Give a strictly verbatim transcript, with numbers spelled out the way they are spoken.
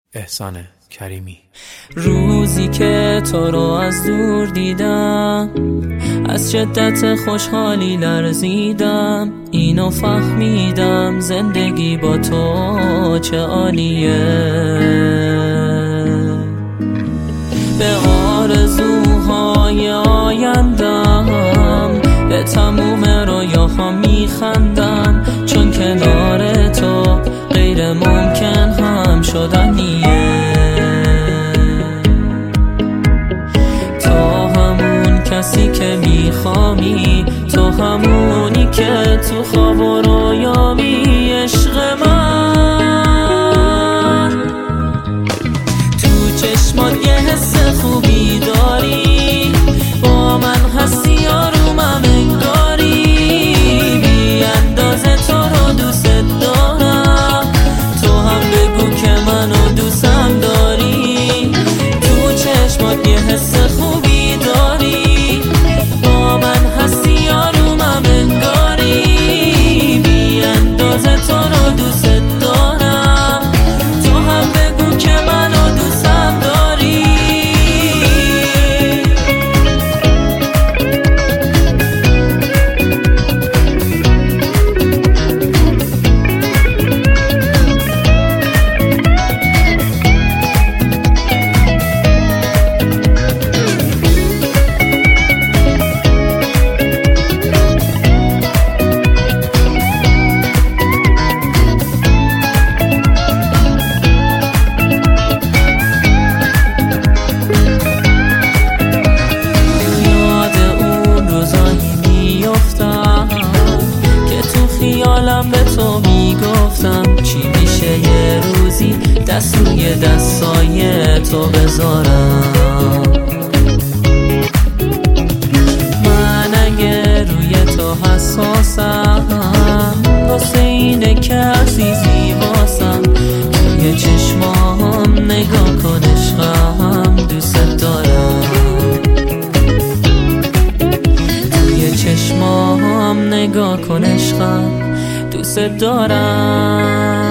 احسان کریمی. روزی که تو رو از دور دیدم، از شدت خوشحالی لرزیدم. اینو فهمیدم زندگی با تو چه عالیه. به آرزوهای آیندم، به تموم رویاها میخندم، چون کنار تو غیر ممکن هم شدنیه. تو همون کسی که میخوامی، تو همونی که تو خواب و رویامی. عشق من، تو چشمات یه حس خوبی داری، با من هستی آرومم انگاری. بی اندازه تو رو دوست دارم، تو هم بگو که منو دوستم داری. تو چشمات یه حس خوبی داری، با من هستی آرومم انگاری. بی اندازه تو رو دوست دارم، تو هم بگو که منو دوستم داری. خیالم به تو میگفتم چی میشه یه روزی دست روی دستای تو بذارم. من اگه روی تو حساسم، واسه اینه که عزیزی واسم. توی چشمام نگاه کن عشقم، دوست دارم. توی چشمام نگاه کن عشقم، دوست دارم.